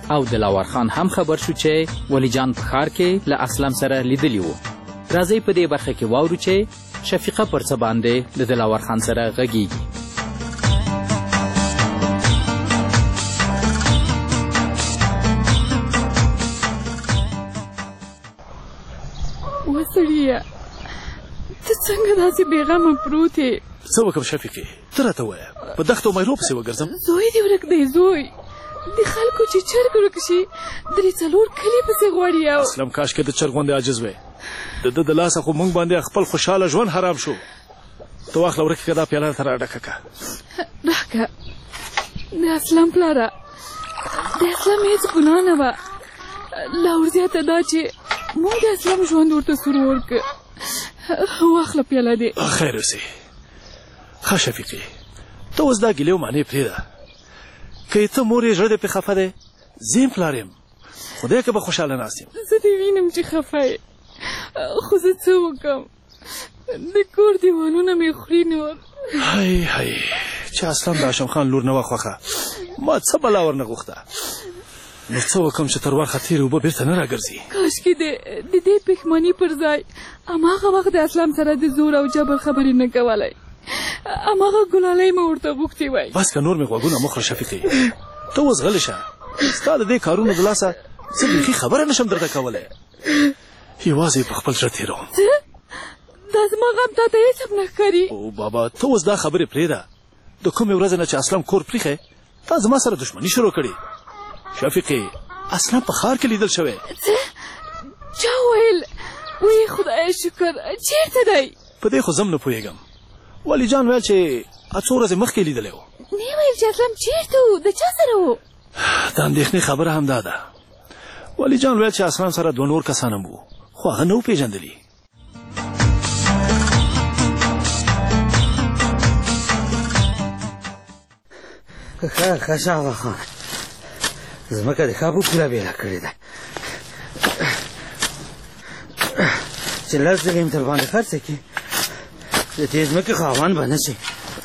او دلاور خان هم خبر شو چې ولی جان په ښار کې له اسلم سره لیدلی و. راځئ په دې برخه کې واورو چې شفیقه پر څه باندې د دلاور خان سره غږیږي. وسړیه ته څنګه داسې بېغمه پروت یې؟ څه وکړم شفیقې؟ ته راته ووایه په دښتو میرو پسې وګرځم؟ زوی دې ورک دی زوی. د خلکو چې چرګ ورک شي درې څلور کلي پسې غواړي. اسلم کاشکې د چرګ غوندې عاجز وی. د ده د لاسه خو موږ باندې خپل خوشحاله ژوند حرام شو. ته واخله ورکې که دا پیاله راته راډکه که. راکه د اسلم پلاره د اسلم هېڅ ګناه نه وه. لا ورزیاته دا چې موږ د اسلم ژوند ورته سرور که. واخله پیاله دې. خیر اوسې. ښه شفیقې ته اوس دا ګیلې و معنې پرېږده. که ته مور یې زړه دې پرې خفه دی زه یم پلار یم خدای که به خوشحاله ناست یم. زه دې وینم چې خفه یې خو زه څه وکړم د کور دیوالونه مې خوري نور. هی هی چې اسلم د هاشم خان لور نه وه خوښه ما څه بلا ورنه غوښته نو څه وکړم چې تر ورخه تېرې اوبه بېرته نه راګرځي. کاشکې د دې پښیماني پر ځای هماغه وخت د اسلام سره د زور او جبر خبرې نه کولی. هماغه ګلالۍ مې ورته غوښتې وای. بس که نور مې غوږونه مه خورې شفیقې. ته اوس غلې شه. ستا د دې کارونو د لاسه زه بیخي خبره نشم درته کولی. یوازې په خپل زړه تېروم. دا زما غم تا ته هېڅ هم نه ښکاري. او بابا ته اوس دا خبرې پرېږده. د کومې ورځې نه چې اسلم کور پریښی تا زما سره دښمني شروع کړې. شفیقې اسلم په ښار کې لیدل شوی. څه چا ویل؟ وی خدای شکر چېرته دی؟ په دې خو زه هم نه پوهېږم. ولی جان ویل چې څو ورځې مخکې لیدلی و. نه ویل چې اسلم چېرته و؟ د چا سره و؟ د اندېښنې خبره هم دا ده. ولی جان ویل چې اسلم سره دوه نور کسان هم وو خو هغه نه و پېژندلي. ښه شاه خان ځمکه د ښه په پوره بېله کړې ده چې لس ځلې یې تر باندې خرڅه کړي د دې ځمکې خاوند به نه شي.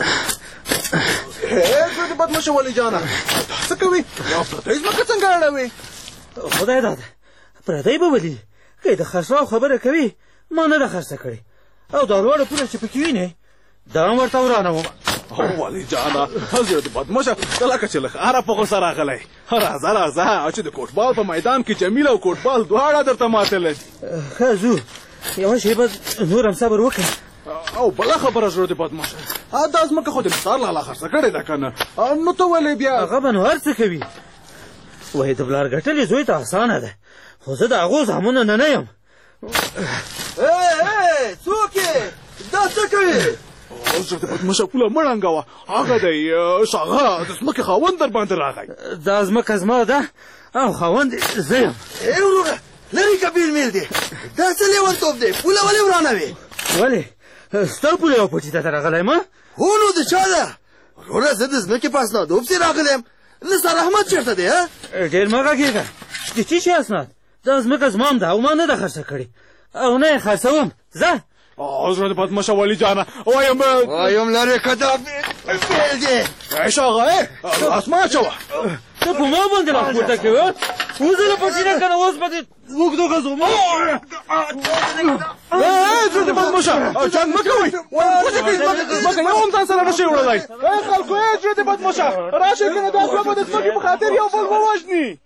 زړه دې بد مه شه ولي جانه څه کوې؟ یو پردۍ ځمکه څنګه اړوې؟ خدای داده پردۍ به ولي که یې د خرڅلاو خبره کوي ما نه ده خرڅه کړې او دا لوړه پوله چې پکې وینې دا هم ورته ورانوم. او ولي جانه زړه دې بد مه شه ته لکه چې له ښاره په غوسه راغلی. راځه راځه چې د کوټبال په میدان کې جمیل او کوټبال دواړه درته ماتله دي. ښه ځو یوه شېبه نور هم صبر وکړه. او بله خبره زړه دې بد مه شه دا ځمکه خو د نثار لالا خرڅه کړې ده که نه نو ته ولې بیا هغه به نو هر څه کوي. وایي د پلار ګټلې زوی ته اسانه ده خو زه د هغو زامنو نه یم. څوک یې دا څه کوي؟ زړه دې بد مه شه پوله مه ړنګوه هغه دی شاغه د ځمکې خاوند در باندې راغی. دا ځمکه زما ده او خاوند زه یم. وروره لرې که بیل میل دی دا څه لیونتوب دی پوله ولې ورانوې؟ ولې ستا پوله یو پټي ته راغلی ما؟ هو نو د چا ده؟ وروره زه د ځمکې په اسنادو پسې راغلی یم. نثار احمد چېرته دی؟ ډېر مه غږېږه د څه شي اسناد؟ دا ځمکه زما هم ده او ما نه ده خرڅه کړې او نه یې خرڅوم. ځه زړه دې بد مه شه ولي جانه وایم لرې که دا بیل دی شاغه لاس مه اچوه. ته په ما باندې لاس پورته کوې وزه له پټي نه که نه اوس به دې اوږدو ګزو زړه دې بد مه شه جنګ مه کوئ ځمکه یو هم ځان سره نه شي وړلی. خلکو زړه دې بد مه شه راشئ که نه دا دوه به د ځمکې په خاطر یو بل ووژني.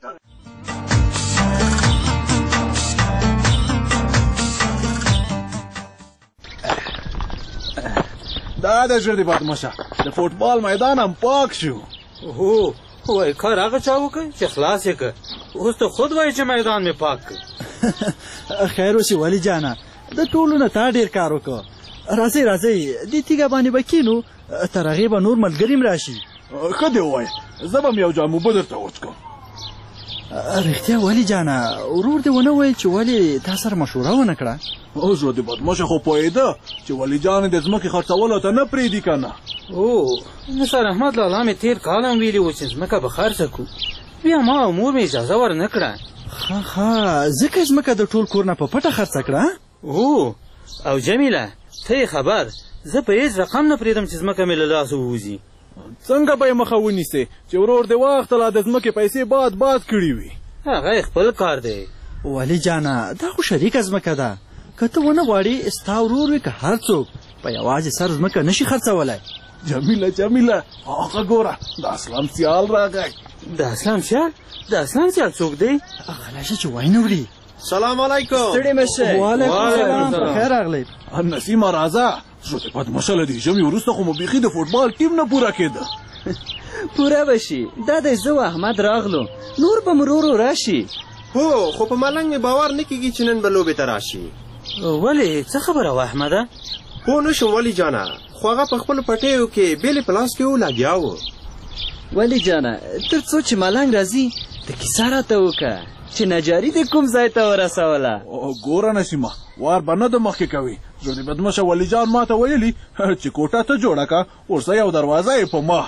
دا د زړه دې بد مه شه د فوټبال میدان هم پاک شو. هو وایي کار هغه چا وکړ چې خلاص یې کړ اوس ته خود وایي چې میدان مې پاک کړ. خیر اوسې ولي جانه د ټولو نه تا ډېر کار وکړه. راځئ راځئ دې تیږه باندې به کښېنو تر هغې به نور ملګري هم راشي. ښه دې ووایه زه به م یو جام اوبه درته وڅښم. رښتیا ولي جانه ورور دې ونه ویل چې ولې تا سره مشوره ونه کړه؟ زړه دې بد مه شه خو پوهېده چې ولي جانې د ځمکې خرڅولو ته نه پرېږدي که نه. او نثار احمد لالا مې تېر کال هم ویلي و چې ځمکه به خرڅه کړو بیا ما او مور مې اجازه ور نه کړه. ښه ځکه ځمکه د ټول کور نه په پټه خرڅه کړه؟ هو او جمیله ته یې خبر زه په هېڅ رقم نه پرېږدم چې ځمکه مې له لاسه ووځي. څنګه به یې مخه ونیسې چې ورور دې وخت لا د ځمکې پیسې باد کړي وي؟ هغه خپل کار دی. والي جانه دا خو شریکه ځمکه ده، که ته ونه غواړې ستا ورور وي که هر څوک په یوازې سر ځمکه نشي خرڅولی. جمیله هغه ګوره د اسلام سیال راغی. د اسلام سیال؟ د اسلام سیال څوک دی؟ هغه شه چې وای نه وړي. سلام علیکم. ستړي مشه. وعلیکم السلام. په خیر راغلی. نسیمه راځه. شو پد مشله دی ژمي وروسته خو مو بیخي د فوټبال ټیم نه پوره کېده. پوره بشي. دا د زه و احمد راغلو، نور به مرورو راشي. هو خو په ملنګ مې باور نه کېږي چې نن به لوبې ته راشي. ولې څه خبره وه احمده؟ پوه نه شوم ولي جانه، خو هغه په خپلو پټیو کې بیلې په لاس کې و لګیا و. ولي جانه تر څو چې ملنګ راځي د کیسه راته وکړه چې نجاري د کوم ځای ته ورسوله. ګوره نسیمه وار به نه د مخکې کوي. زه د بدمشه ولي جان ما ته ویلي چې کوټه ته جوړه که ورسه یو دروازه یې په ما.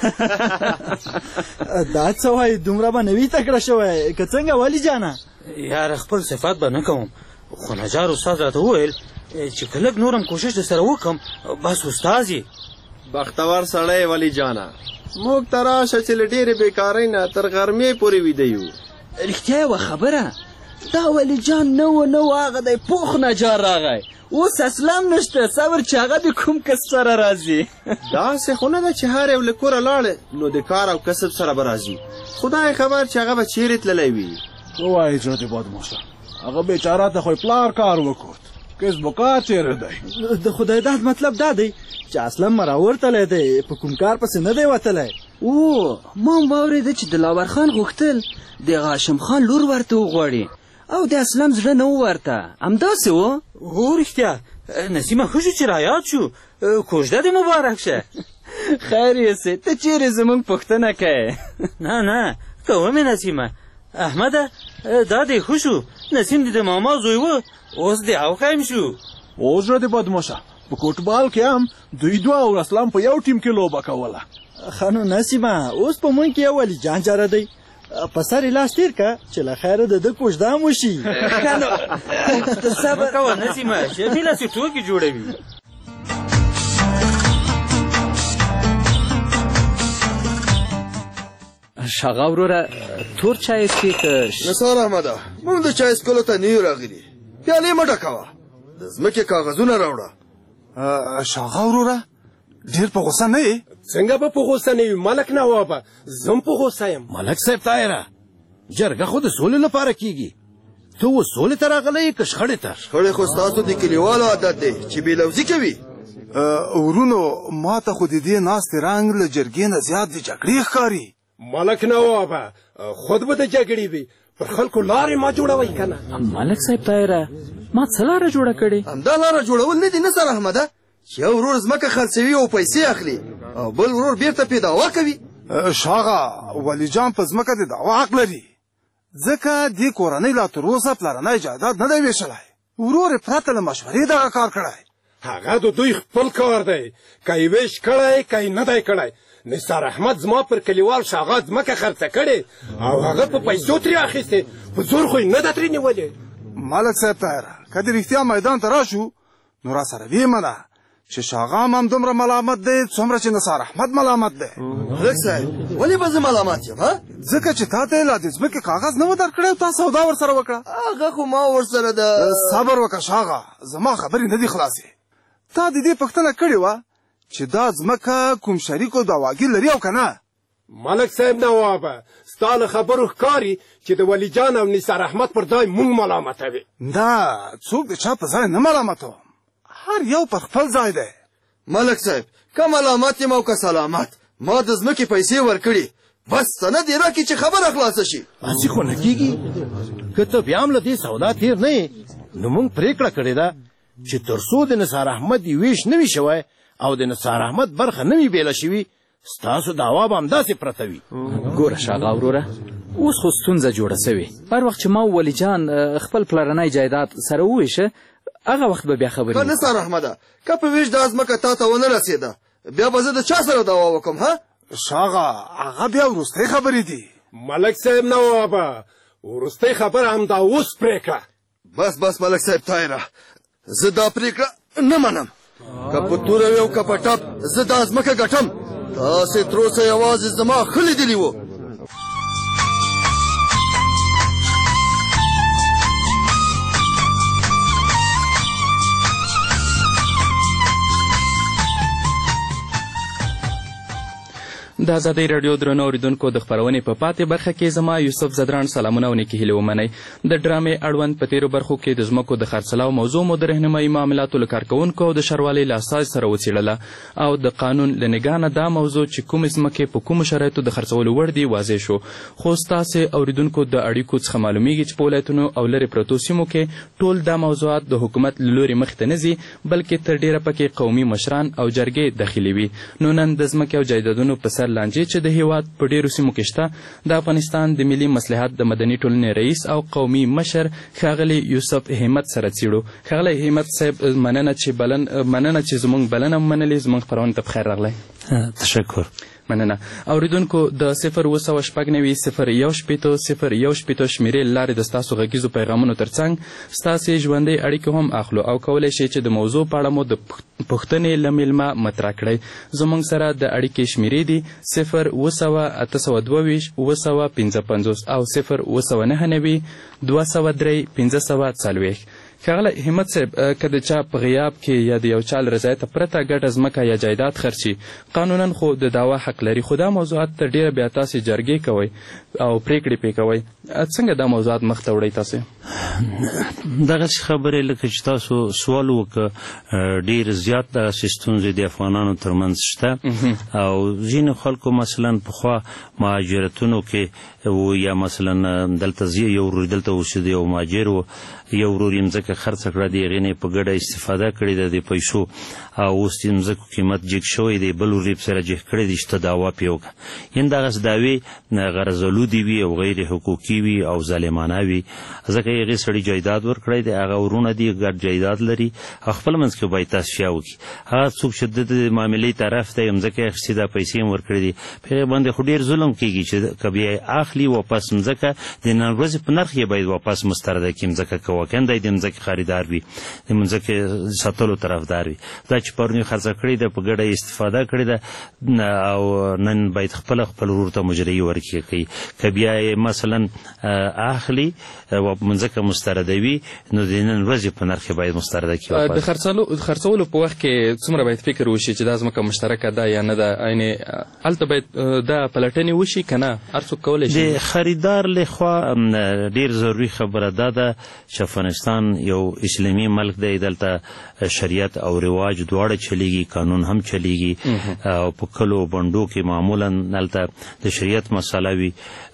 دا څه وایي دومره به نوي تکړه شوی که څنګه والي جانه؟ یاره خپل صفات به نه کوم، خو نجار استاد راته وویل چې که لږ نورم کوشش در سره وکړم بس استاد یې. بختور سړی ولی جانه، موږ ته راشه چې له ډېرې بېکارۍ نه تر غرمې پورې ویده یو. رښتیا یوه خبره، دا ولی جان نه و هغه دی پوخ نجار راغی، اوس اسلام نشته صبر چې هغه د کوم کس سره راځي. داسې خو نه ده چې هر یو له کوره لاړې نو د کار او کسب سره به راځي. خدای خبر چې هغه به چیرې تللی وي. ووایې جوتې بدمشه هغه بیچاره ته خو پلار کار وکړ، کسب و کار چیرې دی؟ د خدای داد مطلب دا دی چې اسلام مراورتلی دی، په کوم کار پسې نه دی وتلی. او ما هم واورېده چې دلاور خان غوښتل د هاشم خان لور ورته وغواړي او د اسلام زړه نه و ورته، همداسې و؟ هو رښتیا نسیمه ښه شو چې رایاد شو. کوژده دې مبارک شه. خیر یې ته چیرې زموږ پوښتنه کوې؟ نه کومې نسیمه. احمده دا دې ښه شو، نسیم دې د ماما زوی و اوس دې اوخیم شو. اوس زړه دې بدمشه په فوټبال کې هم دوی دوه او اسلام په یو ټیم کې لوبه کوله. ښه نو نسیمه اوس په مونږ کې یو والي جان جاره دی، په سر یې لاس تېر که چې له خیره د ده کوژدام وشي. ښه نو صبر کوه نسیمه، شمیله چې ټوکې جوړوي. شاغه وروره تور چای څښې که نثار احمده موږ د چای څښلو ته نه یو راغلي، پیالې مه ډکوه، د ځمکې کاغذونه راوړه. شاغه وروره ډېر په غوسه نه یې؟ څنګه به په غوسه نه وي ملک نوابه، زه هم په غوسه یم. ملک صاحب طاهره جرګه خو د سولې لپاره کېږي، ته اوس سولې ته راغلی که شخړې ته؟ شخړې خو ستاسو د کلیوالو عادت دی چې بې لوظي کوي. ورونو ما ته خو د دې ناستې رنګ له جرګې نه زیات د جګړې ښکاري. ملک نوابه خود به د جګړې وي، پر خلکو لارې ما جوړوئ که نه؟ ملک صاحب طاهره ما څه لاره جوړه کړې؟ همدا لاره جوړول نه دي نثار احمده چې یو ورور ځمکه خرڅوي او پیسې اخلي او بل ورور بیرته پې دعوا کوي. شاغه ولی جان په ځمکه د دعوا حق لري، ځکه دې کورنۍ لا تر اوسه پلرنی جایداد نه دی ویشلی. ورور یې پرته له مشورې دغه کار کړی. هغه د دوی خپل کار دی، که یې ویش کړی که یې نه دی کړی. نثار احمد زما پر کلیوال شاغه ځمکه خرڅه کړې او هغه په پیسو ترې اخیستې، په زور خو یې نه ده ترې نیولې. ملک صاحب طاهره که د رښتیا میدان ته راشو نو را سره ویې منه چې شاغه هم دومره ملامت دی څومره چې نثار احمد ملامت دی. ملک صاحب ولې به زه ملامت یم؟ ځکه چې تا ته یې لا د ځمکې کاغذ نه و درکړی او تا سودا ورسره وکړه. هغه خو ما ورسره د صبر وکړه شاغه، زما خبرې نه دي خلاصې. تا د دې پوښتنه کړې وه چې دا ځمکه کوم شریک او دعواګیر لري او که نه؟ ملک صاحب نوابه ستا له خبرو ښکاري چې د ولی جان او نثار احمد پر ځای مونږ ملامتوي. نه څوک د چا په ځای نه ملامتوم، هر یو پر خپل ځای دی. ملک صاحب که ملامت یم او که سلامت، ما د ځمکې پیسې ورکړي، بس سند یې راکړي چې خبره خلاصه شي. هسې خو نه کېږي، که ته بیا هم له دې سودا تېر نه یې نو موږ پرېکړه کړې ده چې تر څو د نثار احمد یې ویش نه وي شوی او د نثار احمد برخه نه وي بیله شوي ستاسو دعوا به همداسې پرته وي. ګوره شاغه وروره اوس خو ستونزه جوړه سوې، هر وخت چې ما ولی جان خپل پلرنی جایداد سره وویشه هغه وخت به بیا خبرې. که نثار احمده که په ویش دا ځمکه تا ته ونه رسېده بیا به زه د چا سره دعوا وکړم؟ ها شاغه هغه بیا وروستۍ خبرې دي. ملک صاحب نوابه وروستۍ خبره همدا اوس پرېکړه. بس ملک صاحب طاهره زه دا پرېکړه نه منم، که په توره وي او که په ټپ زه دا ځمکه ګټم. تاسې تر اوسه یوازې زما ښه لیدلي وو. د ازادۍ راډیو درنو اورېدونکو د خپرونې په پاتې برخه کې زما یوسف زدران سلامونه او نیکې هیلې ومنئ. د ډرامې اړوند په تېرو برخو کې د ځمکو د خرڅلاو موضوع مو د رهنمایي معاملاتو له کارکوونکو او د ښاروالۍ له استازي سره وڅېړله او د قانون له نګاه نه دا موضوع چې کومې ځمکې په کومو شرایطو د خرڅولو وړ دي واضح شو. خو ستاسې اورېدونکو د اړیکو څخه معلومیږي چې په ولایتونو او لرې پرتو سیمو کې ټول دا موضوعات د حکومت له لورې مخې ته نه ځي بلکې تر ډېره پکې قومي مشران او جرګې دخیلې وي. نو نن د ځمکې او جایدادونو په سر لانجې چې د هېواد په ډېرو سیمو کې شته د افغانستان د ملي مصلحت د مدني ټولنې رئیس او قومي مشر ښاغلی یوسف همت سره څېړو. ښاغلی همت صاحب مننه چې زموږ بلنه منلې زموږ خپرونې ته پخیر راغلی. تشکر. مننه. اوریدونکو د 0 شمیرې له لارې د ستاسو غږیزو پیغامونو ترڅنګ ستاسې ژوندۍ اړیکې هم اخلو او کولی شئ چې د موضوع په اړه مو د پوښتنې له میلمه مطرح کړئ. زموږ سره د اړیکې شمیرې دي 0-855-255 او 0-99203-1540. ښاغلی همت صاحب که د چا په غیاب کې یا د یو چا له رضایته پرته ګډه ځمکه یا جایداد خرڅي قانونا خو د دعوا حق لري خو دا موضوعات تر ډېره بیا تاسې جرګې کوئ او پرېکړې پرې کوئ. څنګه دا موضوعات مخته وړئ تاسې؟ دغسې خبرې لکه چې تاسو سوال وکړه ډېر زیات دغسې ستونزې د افغانانو ترمنځ شته او ځینې خلکو مثلا پخوا مهاجرتونو کې یا مثلا دلته یو ورور دلته اوسېده یو مهاجر و یو ورور یې مځکه خرڅه کړه د هغې نه یې په ګډه استفاده کړې ده د پیسو او اوس د مځکو قیمت جګ شوی دی بل ورور یې پسې راجګ کړی دی چې ته دعوا پرې وکړه. یعنې دغسې دعوې غرضالودې وي او غیر حقوقي وي او ظالمانه وي ځکه هغې سړي جایداد ورکړی دی هغه ورونه دي ګډ جایداد لري او خپل منځ کې باید تصفیه وکړي. هغه څوک چې د معاملې طرف دی مځکه یې اخیستې ده پیسې هم ورکړې دي په هغې باندې خو ډېر ظلم کېږي چې که بیا یې اخلي واپس مځکه د نن ورځې په نرخ یې باید واپس مسترده کړي مځکه که واقعا دی د مځکې خریدار وي د مځکې ساتلو طرفدار وي. دا چې پرون یې خرڅه کړې ده په ګډه یې استفاده کړې ده او نن باید خپل ورور ته مجري ورکړي. که بیا یې مثلا اخلي مځکه مستردوي نو د نن ورځې په نرخ باید مسترده کړي. د خرڅولو په وخت کې څومره باید فکر وشي چې دا ځمکه مشترکه ده یا نه ده یعنې هلته باید دا پلټنې وشي که نه هر څوک کولی شي؟ د خریدار لخوا ډېر ضروري خبره دا ده چې افغانستان یو اسلامي ملک دی دلته شریعت او رواج دواړه چلیږي قانون هم چلیږي او په کلو بنډو کې معمولا هلته د شریعت مسله وي.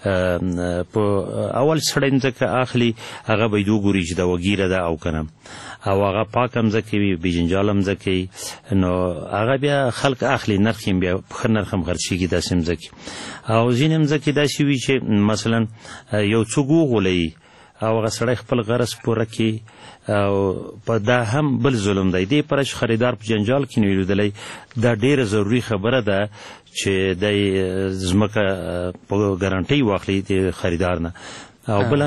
په اول سړی مځکه اخلي هغه باید وګوري چې دا وګیره ده او که نه او هغه پاکه مځکې وي بېجنجاله مځکې نو هغه بیا خلک اخلي نرخ یې بیا په ښه نرخ هم خرڅېږي داسې مځکې او ځینې مځکې داسې وي چې مثلا یو څوک وغولوي او هغه سړی خپل غرض پوره کړي او په دا هم بل ظلم دی. دې پره چې خریدار په جنجال کې نه وي لیدلی دا ډېره ضروري خبره ده چې دی ځمکه په ګارانټۍ واخلي د خریدار نه. او بله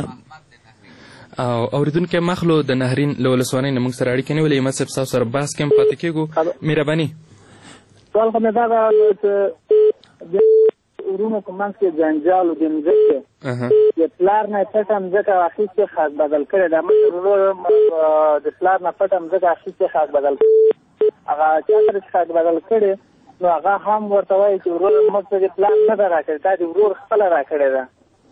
او اوریدونکی مخلو د نهرین له ولسوالۍ نه موږ سره اړیکې نیولې همت صاحب ستاسو سره بحث کې هم پاتې کېږو. مهرباني سوال خو مې دا ده چې د ورونو په منځ کې جنجال د مځکې د پلار نه پټه مځکه اخیستې خاک بدل کړې ده مشر ورور د پلار نه پټه مځکه اخیستې خاک بدل کړې هغه چا سره چې خاک بدل کړې نو هغه هم ورته وایي چې ورور موږ ته د پلار نه ده راکړې تا د ورور خپله راکړې ده.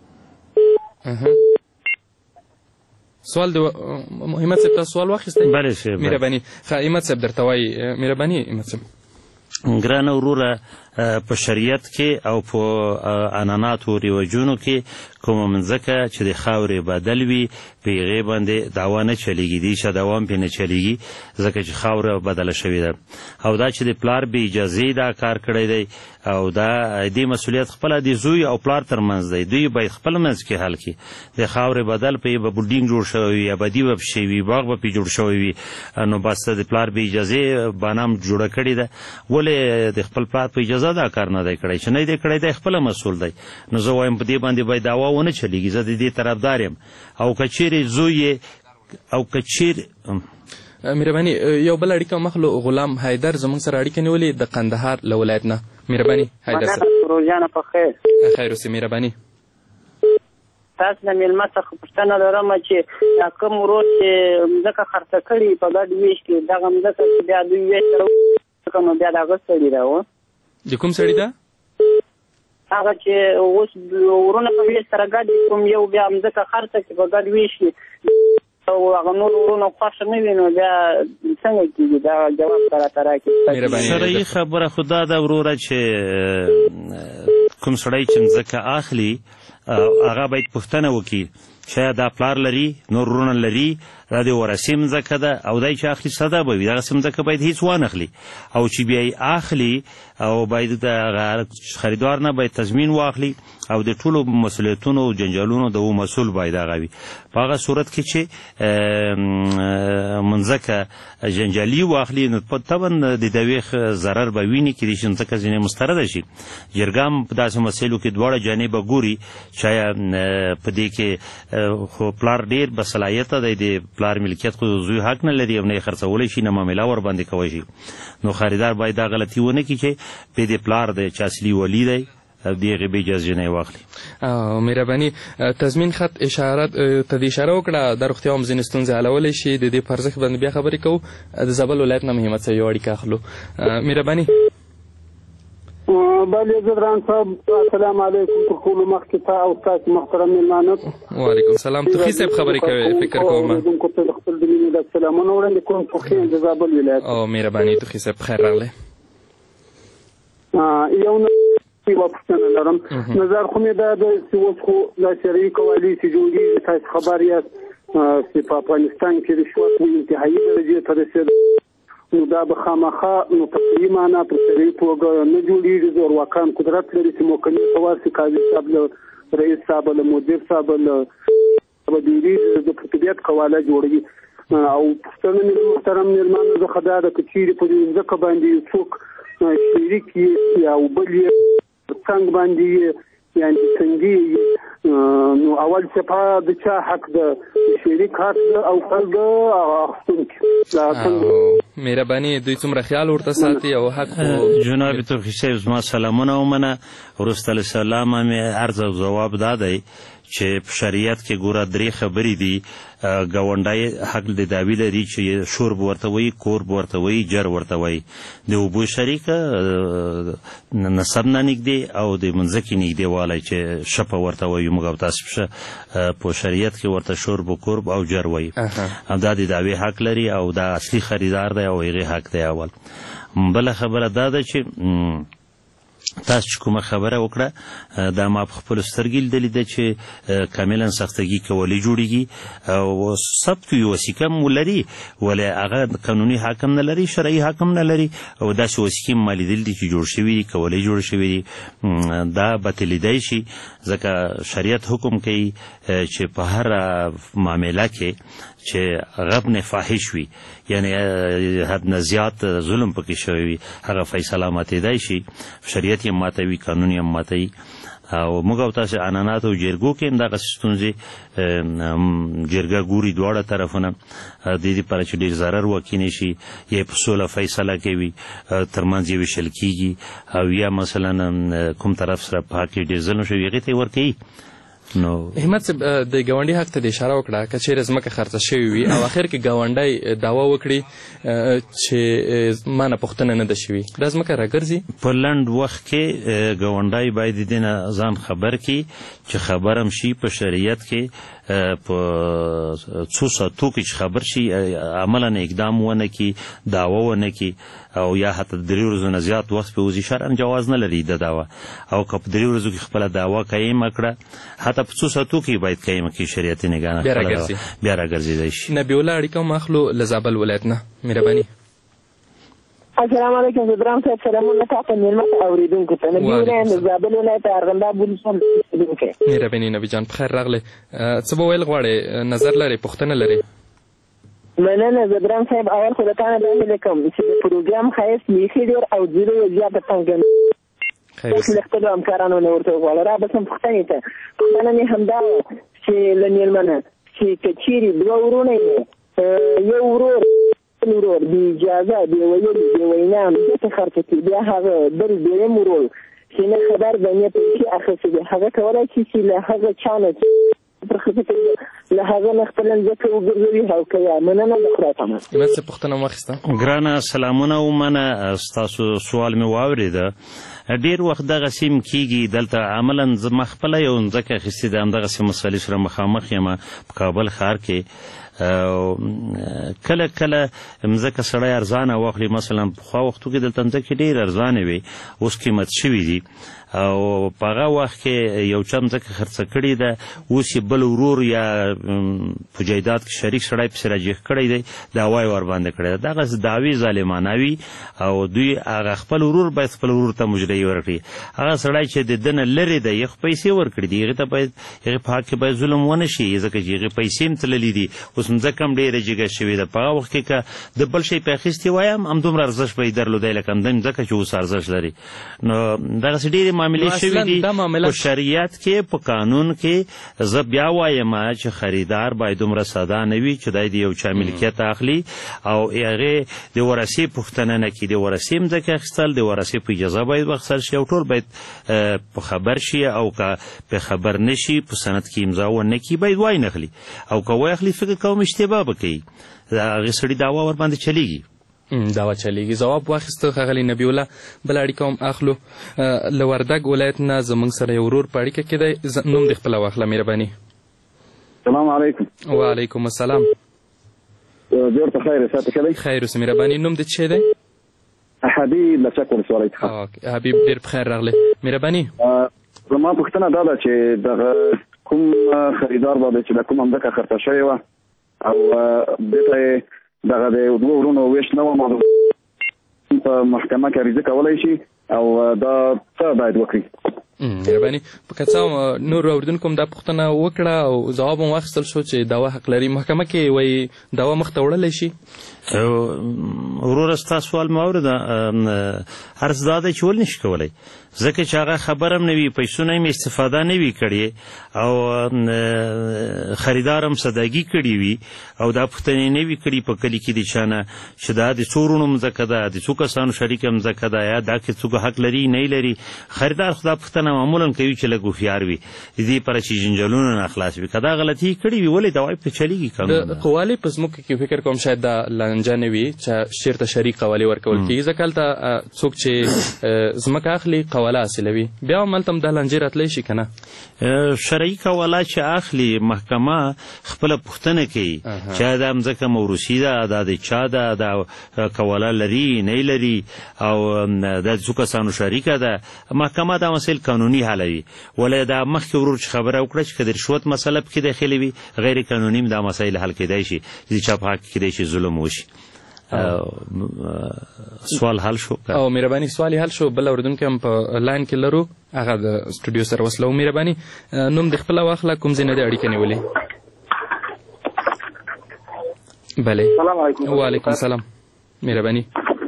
سوال د همت صاحب تاسو سوال واخیستی؟ مهرباني همت صاحب درته وایي مهرباني همت صاحب. ګرانه وروره په شریعت کې او په عنعناتو رواجونو کې کومه مځکه چې د خاورې بدل وي په هغې باندې دعوا نه چلیږي دې شه دعوا هم پرې نه چلیږي ځکه چې خاوره بدله شوې ده او دا چې د پلار بې اجازې دا کار کړی دی او دا دې مسؤلیت خپله د زوی او پلار ترمنځ دی دوی باید خپل منځ کې حل کړي. د خاورې بدل پرې به بلډینګ جوړ شوی وي ابدي به پشې وي باغ به پرې جوړ شوی وي نو بس د پلار بې اجازې بانه هم جوړه کړې ده ولې د خپل پلار په اجازه دا کار نه دی کړی چې نه دی کړی دی خپله مسؤل دی. نو زه وایم په دې باندې باید دعوا ونه چلیږي زه د دې طرفدار یم او که چیرې زوی یې او که چیرې مهرباني یو بل اړیکه مخلو غلام حیدر زموږ سره اړیکه نیولې د قندهار له ولایت نه. مهرباني حیدر صاحب روزانه په خیر خیر اوسې مهرباني تاسو د مېلمه څخه پوښتنه لرم چې دا کوم ورور چې مځکه خرڅه کړي په ګډ ویش کې دغه مځکه چې بیا دوی ویش نو بیا د هغه سړي ده و د کوم سړي ده هغه چې اوس ورونه په ویش سره ګډ کوم یو بیا مځکه خرڅه کړي په ګډ ویش کې او هغه نور ورونه خوښه نه وي نو بیا څنګه کېږي دا جواب راته راکړي شرعي خبره خو دا ده وروره چې کوم سړی چې مځکه اخلي هغه باید پوښتنه وکړي شاید دا پلار لري نور ورونه لري دا د ورثې مځکه ده او دی چې اخلي ساده به وي دغسې مځکه باید هېڅ وانخلي او چې بیا یې اخلي او باید د خریدار نه باید تضمین واخلي او د ټولو مسؤلیتونو او جنجالونو د مسؤل باید هغه وي په هغه صورت کې چې مځکه جنجالي واخلي نو طبعا د دعوې ضرر به ویني کېدای شي مځکه ځینې مسترده شي جرګه هم په داسې مسایلو کې دواړه جانبه ګوري شاید په دې کې خو پلار ډېر بصلاحیته دی د پلار ملکیت خو زوی حق نه لري او نه یې خرڅولی شي نه معامله ورباندې کوی شي نو خریدار باید دا غلطي ونه کړي چې په دې پلار دی چې اصلي ولي دی د هغې به اجازه نه یې واخلي مهرباني تضمین خط اشاره ته د اشاره وکړه د روغتیا هم ځینې ستونزې حلولی شي د دې په ارزښت باندې بیا خبرې کوو د زابل ولایت نه همت صاحب یو اړیکه اخلو مهرباني بله زدران صاحب السلام علیکم تر ټولو مخکې ته او ستاسو محترم مېلمانه وعلیکم السلام توخي صاحب خبرې کوي فکر کوم اوریدونکو ته د خپل د مینې د سلامونه وړاندې کوم توخي د زابل ولایت او مهرباني توخي صاحب خیر راغلی یو یوه پوښتنه لرم نظر خو مې دا دی چې اوس خو دا شرعي قوالي چې جوړېږي تاسو خبر یاست چې په افغانستان کې رشوت و انتهایي درجې ته رسېدلی نو دا به خامخا نو په صحیح معنا په شرعي توګه نه جوړېږي زورواکان قدرت لري چې موقعي ته ورسي قاضي صاحب له رئیس صاحب له مدیر صاحب له ډېري د طبیعت قواله جوړوي او پوښتنه مې محترم مېلمانه څخه دا ده که چیرې په دې مځکه باندې څوک شریک یې یا بل یې څنګ باندې یعنې څنګه نو اول څپه د چا حق ده شریک حق ده او بل د اخیستونکي مهرباني دوی څومره خیال ورته ساتي او حق جناب توخي صاحب زما سلامونه ومنه وروسته له سلامه مې عرض او ځواب دا دی چې په شریعت کې ګوره درې خبرې دي ګاونډی حق د دعوی لري چې شور به ورته وایي کور به ورته وایي جر ورته وایي د اوبو شریکه نسب نه نږدې او د منځکې نږدې والی چې شپه ورته وایي موږ او تاسو په شریعت کې ورته شرب و قرب او جر وایي دا د دعوی حق لري او دا اصلي خریدار دی او هغې حق دی اول بله خبره دا ده چې تاسو چې کومه خبره وکړه دا ما په خپلو سترګې لیدلې ده چې کاملا سختګي کولی جوړېږي او ثبت یو وثیقه هم ولري ولې هغه قانوني حاکم نه لري شرعي حاکم نه لري او داسې وثیقې ما لیدلي دي چې جوړ شوي دي کولی جوړ شوي دي دا باطلېدی شي ځکه شریعت حکم کوي چې په هر معامله کې چې غبن فاحش وي یعنی حد نه زیات ظلم پکې شوی وي هغه فیصله ماتېدی شي شریعت یې ماتوي قانون یې ماتوي او موږ او تاسو عنعنات او جرګو کې هم دغسې ستونزې جرګه ګوري دواړه طرفونه د دې لپاره چې ډېر ضرر واقع نه شي یا په سوله فیصله کوي ترمنځ یې ویشل کېږي او یا مثلا کوم طرف سره په حق کې ډېر ظلم شوي هغې ته یې ورکوي نو همت صاحب د ګاونډي حق ته د اشاره وکړه که چیرې ځمکه خرڅه شوې وي او اخر کې ګاونډی دعوا وکړي چې ما نه پوښتنه نه ده شوې دا ځمکه راګرځي په لنډ وخت کې ګاونډی باید د دې نه ځان خبر کړي چې خبر هم شي په شریعت کې په څو ساعتو کې چې خبر شي عملا اقدام ونه کړي دعوا ونه کړي او یا حتی 3 ورځو نه زیات وخت په وزي شرعا جواز نه لري د دعوا او که په 3 ورځو کې خپله دعوا قیمه کړه حتی په څو ساعتو کې باید قیمه کړي شریعتي نګاه نه بیا راګرځېدی شي نبی الله اړیکه هم اخلو له زابل ولایت نه مهرباني السلام علیکم زدران صاحب سلامونه تاسو مېلمه اورېدونکو ته نبی الله د زابل ولایت ارغنداب ولسوال اوسېدونکی مهرباني نبي جان په خیر راغلی څه به ویل غواړې نظر لرې پوښتنه لرې مننه زدران صاحب اول خو د تا نه دا هیله کوم چې د پروګرام ښایست بیخي ډېر او ځینې یې زیاته تنګنه له خپلو همکارانو نه ورته وغواړه را بسم پوښتنې ته پوښتنه مې همدا وه چې له مېلمه نه چې که چیرې دوه ورونه یې یو ورور خپل ورور بې اجازه بې ویلو بې وینا ځکه خرڅه کړي بیا هغه بل دویم ورور چې نه خبر د نه پیسې اخیستې دي هغه کولی شي چې له هغه چا نه له هغه نه خپل ځکه وګرځوي او که یا مننه د خدای پامان څه پوښتنه واخیسته ګرانه سلامونه ومنه ستاسو سوال مې واورېده ډېر وخت دغسې م کېږي دلته عملا زما خپله یو ځمکه اخیستې ده همدغسې مسئلې سره مخامخ یم په کابل ښار کې کله کله مځکه سړی ارزانه واخلي مثلا پخوا وختو کې دلته مځکې ډېر ارزانې وي اوس قیمت شوي دي او په هغه وخت کې یو چا مځکه خرڅه کړې ده اوس یې بل ورور یا په جایداد کې شریک سړی پسې راجیح کړی دی دعوا یې ورباندې کړې ده دغسې دعوې ظالمانه وي او دوی هغه خپل ورور باید خپل ورور ته مجرۍ ورکړي هغه سړی چې د ده نه لرې دی یې خو پیسې ورکړي دي هغې ته باید هغې په حق کې باید ظلم ونه شي ځکه چې هغې پیسې هم تللي دي اوس مځکه هم ډېره جګه شوې ده په هغه وخت کې که د بل شی پې اخیستې وای همدومره ارزښت به یې درلودی لکه همدې مځکه چې اوس ارزښت لري نو دغسې ډېرې معاملې شوي دي په شریعت کې په قانون کې زه بیا وایم چې خریدار باید دومره ساده نه وي چې دی د یو چا ملکیت اخلي او هغې د ورثې پوښتنه نه کړي د ورثې مځکې اخیستل د ورثې په اجازه باید واخیستل شي او ټول باید په خبر شي او که په خبر نه شي په سند کې امضا ونه کړي باید وای نه اخلي او که وای اخلي فکر کوم اشتباه به کوي د هغې سړي دعوا ورباندې چلیږي دعوا چلیږي ځواب واخیسته ښاغلي نبي الله بله اړیکه هم اخلو له وردګ ولایت نه زموږ سره یو ورور په اړیکه کې دی نوم دې خپله واخله مهرباني السلام علیکم وعلیکم السلام جوړ په خیر ساته ښه دی خیر اوسه مهرباني نوم دې څه دی حبیب له چک ولسوالۍ څخه حبیب ډېر په خیر راغلی مهرباني زما پوښتنه دا ده چې دغه کوم خریدار به دی چې د کوم مځکه خرڅه شوې وه او دې ته یې دغه د دوه ورونو ویش نه وم په محکمه کې عریضه کولی شي او دا څه باید وکړي مهرباني که څه نور اورېدونکو هم دا پوښتنه وکړه او ځواب هم واخیستل شو چې دعوا حق لري محکمه کې وایي دعوا مخته وړلی شي وروره ستا سوال مې واورېده عرض دا دی چې ولې نشي کولی ځکه چې هغه خبر هم نه وي پیسونه هم استفاده نه وي کړې او خریدار هم سادګي کړې وي او دا پوښتنې نه وي کړي په کلي کې د چا نه چې دا د څو وروڼو مځکه ده د څو کسانو شریکه مځکه ده یا دا کې څوک حق لري نه لري خریدار خو دا پوښتنه معمولا کوي چې لږ هوښیار وي د دې لپاره چې جنجالونه نه خلاص وي که دا غلطي کړې وي ولې دعوا پرې چلیږي د قوالې په ځمکو کې فکر کوم شاید دا لانجه نه وي چې چېرته شریک قوالې ورکول کېږي ځکه هلته څوک چې ځمکه اخلي قواله حاصلوي بیا هم هلته هم دا لانجې راتلی شي که نه شرعي قواله چې اخلي محکمه خپله پوښتنه کوي چې دا مځکه موروثي ده دا د چا ده دا قواله لري نه لري او دا څو کسانو شریکه ده محکمه دا مسایل قانوني حلوي ولې دا مخکې ورور چې خبره وکړه چې که د رشوت مسله پکې داخلي وي غیر قانوني دا مسایل حل کېدای شي چې چا په حق کې کېدای شي ظلم وشي سوال حل شو او مهرباني سوال حل شو بل اورېدونکی هم په لاین کې لرو هغه د سټوډیو سره وصله و مهرباني نوم دې خپله واخله کوم ځای نه دې اړیکه نیولې بله سلام علیکم وعلیکم السلام مهرباني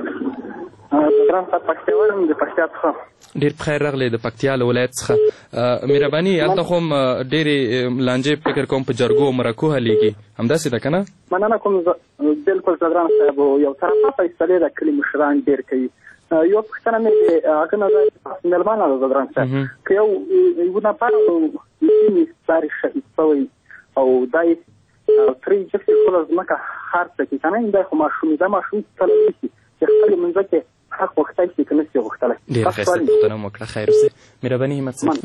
ډېر بخیر راغلی د پکتیا له ولایت څخه مهرباني هلته خو هم ډېرې لانجې فکر کوم په جرګو او مرکو حلېږي همداسې ده که نه مننه کوم بلکل زدران صاحب یو طرفه فیصلې د کلي مشران ډېر کوي یو پوښتنه مې هغه نه مېلمانه ده زدران صاحب که یو نفر ساري شهید شوی او دی ترې جفت خپله ځمکه خرڅه کړي که نه دی خو ماشوم دا ماشوم تللی شي چې خپلې مځکې حق غوښتی شي که نه شي غوښتلی ډېر ښایسته پوښتنه مو وکړه خیر اوسئ مهرباني همت صاحب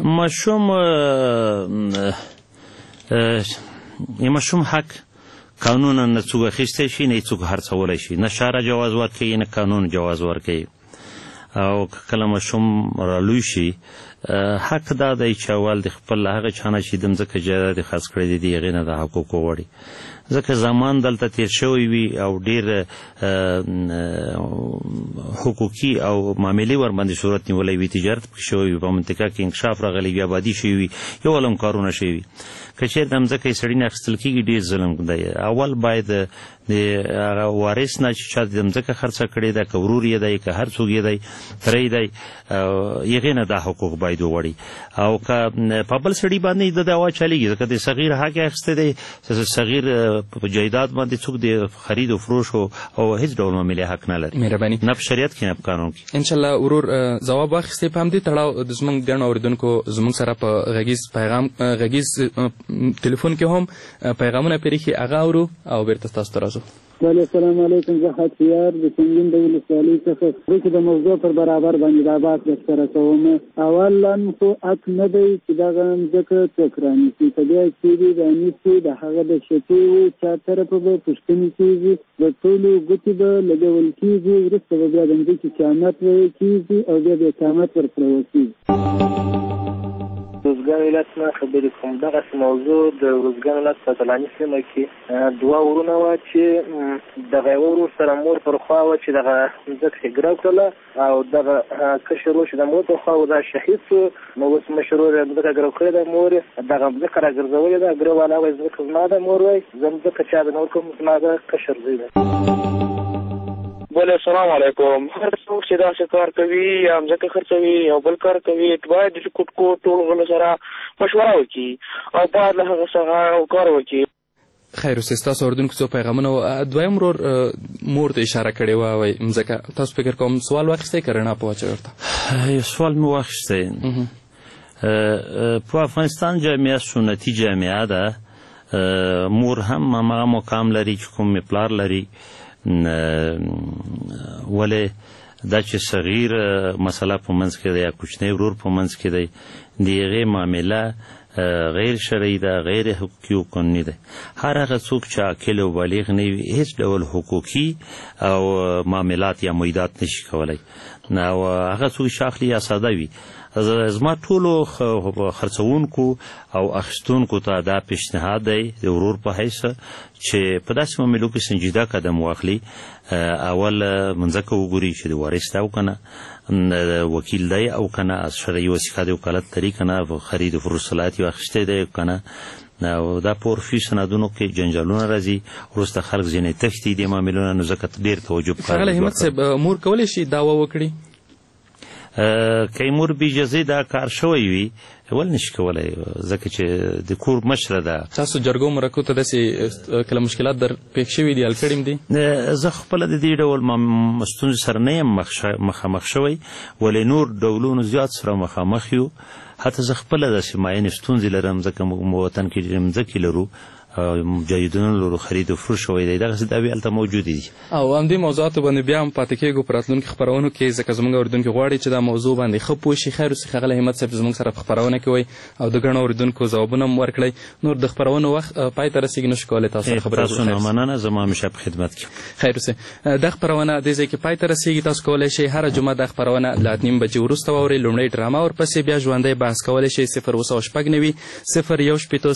ماشوم حق قانونا نه څوک اخیستی شي نه یې څوک خرڅولی شي نه شرع جواز ورکوي نه قانون جواز ورکوي او که کله ماشوم رالوی شي حق دا دی چې اول د خپل هغه چا نه چې د مځکه جایداد یې خاص کړی دی د هغې نه د حقوقو وړي ځکه زمان دلته تیر شوی وي او ډېر حقوقي او معاملې ورباندې صورت نیولی وي تجارت پکې شوی وي په منطقه کې انکشاف راغلی وي آبادي شوي وي یو ولم کارونه شوي وي که چېرته مځکه یې سړي نه اخیستل کېږي ډېر ظلم دی اول باید د هغه وارث نه چې چا د مځکه خرڅه کړې ده که ورور یې دی که هر څوک یې دی تره یې دی هغې نه دا حقوق باید عواید وغواړي او که په بل سړي باندې د دعوا چلیږي ځکه د صغیر حق یې اخیستی دی صغیر په جایداد باندې څوک د خرید و فروش او هیڅ ډول معاملې حق نه لري مهرباني نه په شریعت کې نه په قانون کې انشاءالله ورور ځواب واخیستې په همدې تړاو د زموږ ګڼ اورېدونکو زموږ سره په غږیز ټلیفون کې هم پیغامونه پرېښي هغه اورو او بیرته ستاسو ته راځو. بله السلام علیکم. زه خطیار د سنګین د ولسوالۍ څخه چې د موضوع پر برابر باندې دا بحث درسره کوم. اولا خو حق نه دی چې دغه مځکه څوک رانیسي، په بیا چې رانیسي د هغه د شپې وي چا طرفه به پوښتنې کېږي، د ټولو ګوتې به لګول کېږي، وروسته به بیا د مځکې قیامت ویل کېږي او بیا د قیامت ورسره وکېږي. روزګان ولایت نه خبرې کوم. دغسې موضوع د روزګان ولایت په طلاني سیمه کې دوه ورونه وه چې دغه یوه ورور سره مور پر خوا وه چې دغه مځکه یې ګرو کړله او دغه کشر ورور چې د مور پر خوا و دا شهید سو. نو اوس مشر ورور یې مځکه ګرو کړې ده، مور یې دغه مځکه را ګرځولې ده. ګرو والا وایي ځمکه زما ده، مور وایي زه مځکه چا ده نه ورکوم، زما د کشر زوی ده. بله السلام علیکم. هر څوک چې داسې کار کوي یا مځکه خرڅوي یا بل کار کوي باید د کوټ ټولو غلو سره مشوره وکړي او باید له هغه څخه کار وکړي. خیر اوسې ستاسو اورېدونکو څو پیغامونه دویم ورور مور ته اشاره کړې وه وایي مځکه تاسو فکر کوم سوال واخیستی که رڼا په واچوي ورته؟ یو سوال مې واخیستی. په افغانستان جامعه سنتي جامعه ده، مور هم هماغه مقام لري چې کوم مې پلار لري، ولې دا چې صغیر مسله په منځ کې دی یا کوچنی ورور په منځ کې دی د هغې معامله غیر شرعي ده، غیر حقوقي او قانوني ده. هر هغه څوک چې عاقل او بالغ نه وي هیڅ ډول حقوقي او معاملات یا معیدات نشي کولی او هغه څوک چې اخلي یا ساده وي. زما ټولو خرڅونکو او اخیستونکو ته دا پیشنهاد دی د ورور په حیث چې په داسې معاملو کې سنجیده قدم واخلي. اول منځکه وګوري چې د وارث دی او که نه وکیل دی او که نه از شرعي وثیقه د وکالت لري که نه خرید و فروش صلاحیت یې اخیستی دی که نه او دا په عرفي سندونو کې جنجالونه راځي، وروسته خلک ځینې تښتي دې معاملونه، نو ځکه ډېر توجه پکار. ښاغلی همت صاحب مور کولی شي دعوه وکړي؟ که یې مور بې اجازې دا کار شوی وي ولې نشي کولی ځکه چې د کور مشره ده. تاسو جرګو مرکو ته داسې کله مشکلات در پېښ شوي دي حل کړي م دي؟ زه خپله د دې ډول ستونزې سره نه یم مخامخ شوی، ولې نور ډولونو زیات سره مخامخ یو. حتی زه خپله داسې معینې ستونزې لرم ځکه موږ وطن کې مځکې لرو، مجاهدینو لرو خرید و فروش شوی دی، دغسې دعوې هلته موجودې دي. او همدې موضوعاتو باندې بیا هم پاتې کېږو په راتلونکي خپرونو کې ځکه زموږ اورېدونکي غواړي چې دا موضوع باندې ښه پوه شي. خیر اوسې ښاغلی همت صاحب زموږ سره په خپرونه کې وایي او د ګڼو اورېدونکو ځوابونه هم ورکړئ. نور د خپرونو وخت پای ته رسېږي، نشو کولی تاسو سره خبرې وکړو. تاسو نه مننه، زما همیشه په خدمت کې. خیر اوسې دا خپرونه دې ځای کې پای ته رسېږي. تاسو کولی شئ هره جمعه دا خپرونه له 8:30 بجې وروسته واورئ. لومړی ډرامه ورپسې بیا ژوندی بحث کولی شئ 0 اوسه شپږ نوي 0 1 شپېته